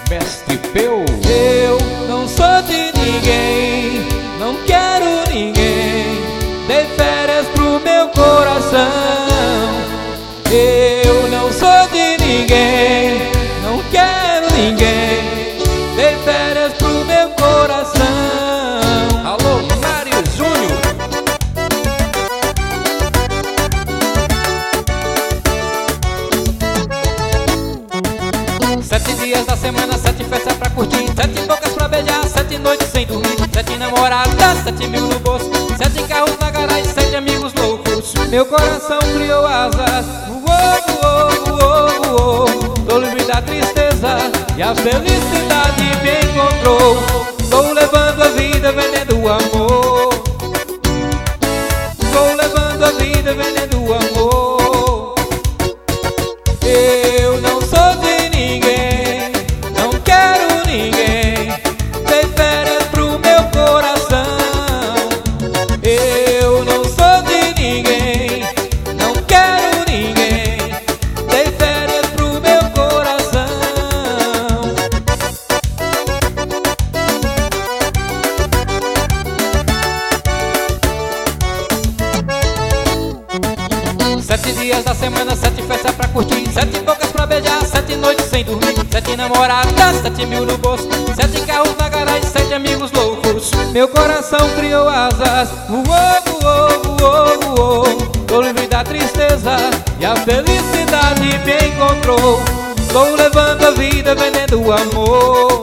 Mestre Peu. Eu não sou de ninguém, não quero ninguém, dei férias pro meu coração. Eu não sou de ninguém, não quero ninguém, dei férias pro meu coração. Alô, Mário Júnior. 7 dias da semana, 7 festas pra curtir, 7 bocas pra beijar, 7 noites sem dormir, 7 namoradas, 7 mil no bolso, 7 carros na garagem, 7 amigos loucos. Meu coração criou asas, tô livre da tristeza e a felicidade me encontrou. Vou levando a vida, vendendo o amor. Vou levando a vida, vendendo o amor. Eu não sou de ninguém, não quero ninguém, dei férias pro meu coração. Eu não sou de ninguém, não quero ninguém, dei férias pro meu coração. 7 dias da semana, 7 festas pra curtir, 7 bocas pra beijar, 7 noites sem dormir, 7 namoradas, 7 mil no bolso, 7 carros na garagem, 7 amigos loucos. Meu coração criou asas, tô livre da tristeza e a felicidade me encontrou. Vou levando a vida, vendendo o amor.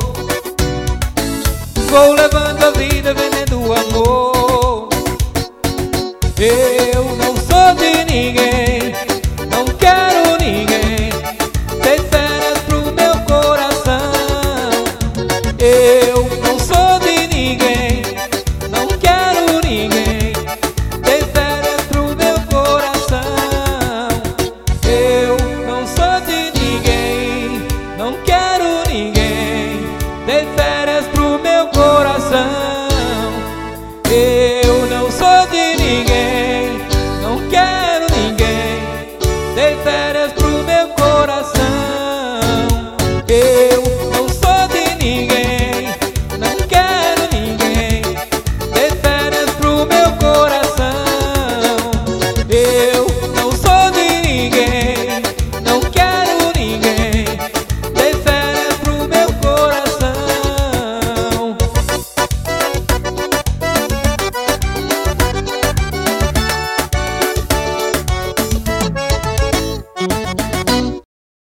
Vou levando a vida, vendendo o amor. Eu